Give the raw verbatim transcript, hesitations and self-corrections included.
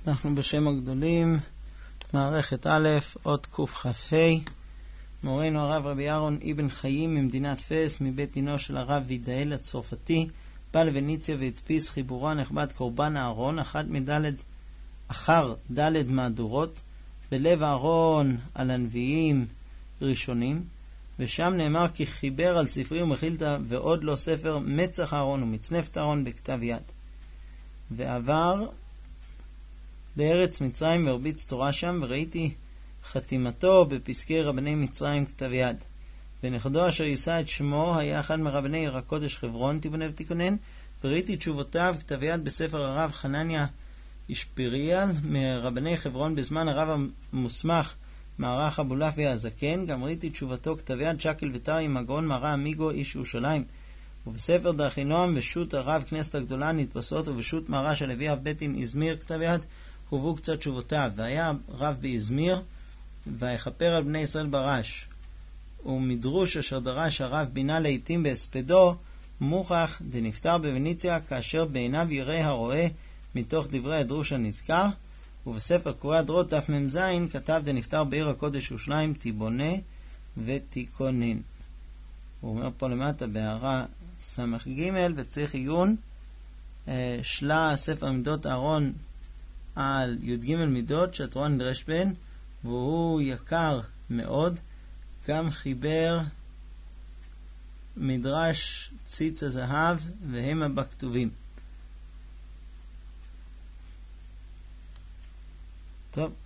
אנחנו בשם הגדולים, מערכת א', אות קכ"ה. מורנו הרב רבי אהרון אבן חיים ממדינת פס, מבית עינו של הרב וידאל הצרפתי, בא לוניציה והדפיס חיבורו הנכבד קורבן אהרון, אחת מדלת אחר דלת מהדורות, בלב אהרון על הנביאים ראשונים, ושם נאמר כי חיבר על ספרי ומחילתא ועוד לא ספר מצח אהרון ומצנפת אהרון בכתב יד. ועבר בארץ מצרים והרביץ תורה שם, וראיתי חתימתו בפסקי רבני מצרים כתב יד. ונכדו אשר יישא את שמו היה אחד מרבני עיר הקודש חברון תיבונה ותיכונן, וראיתי תשובותיו כתב יד בספר הרב חנניה ישפיריאל מרבני חברון בזמן הרב המוסמך מערך אבולעפיה הזקן. גם ראיתי תשובתו כתב יד שקל וטרי עם הגאון מרא אמיגו איש ירושלים. ובספר דרכי נועם ושות הרב כנסת הגדולה נתפסות, ובשות מרא של אבי אב ביתין איזמיר כתב יד הובאו קצת תשובותיו. והיה רב באיזמיר ויכפר על בני ישראל ברש, ומדרוש אשר דרש הרב בינה לעתים בהספדו מוכח דנפטר בוניציה, כאשר בעיניו יראה הרואה מתוך דברי הדרוש הנזכר. ובספר קורא הדורות דף מ"ז כתב דנפטר בעיר הקודש ירושלים תיבונה ותיכונן. הוא אומר פה למטה בהערה סמך ג' וצריך עיון, שלה ספר מידות אהרון על י"ג מידות שהתורה נדרש בהן, והוא יקר מאוד. גם חיבר מדרש ציץ הזהב והמה בכתובים. טוב,